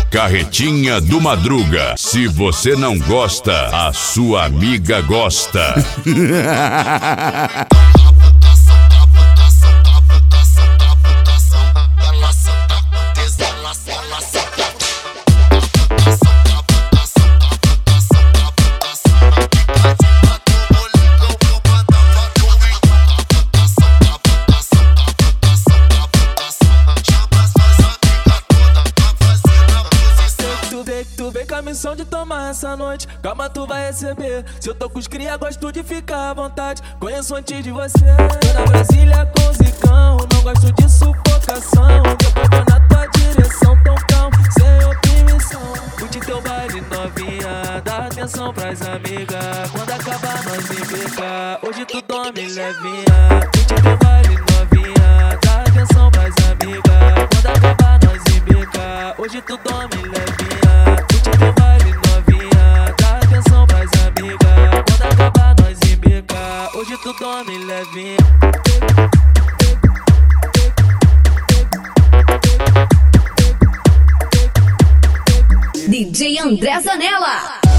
Carretinha do Madruga. Se você não gosta, a sua amiga gosta. Tu vem com a missão de tomar essa noite, calma tu vai receber. Se eu tô com os cria, gosto de ficar à vontade. Conheço antes de você. Tô na Brasília com zicão, não gosto de sufocação. Depois vou na tua direção, tão calmo, sem oprimição. Curte teu baile novinha, dá atenção pras amigas. Quando acabar nós embica, hoje tu dorme levinha. Curte teu baile novinha, dá atenção pras amigas. Quando acabar nós embica, hoje tu dorme levinha. Hoje tu dorme levinho. DJ André Zanella.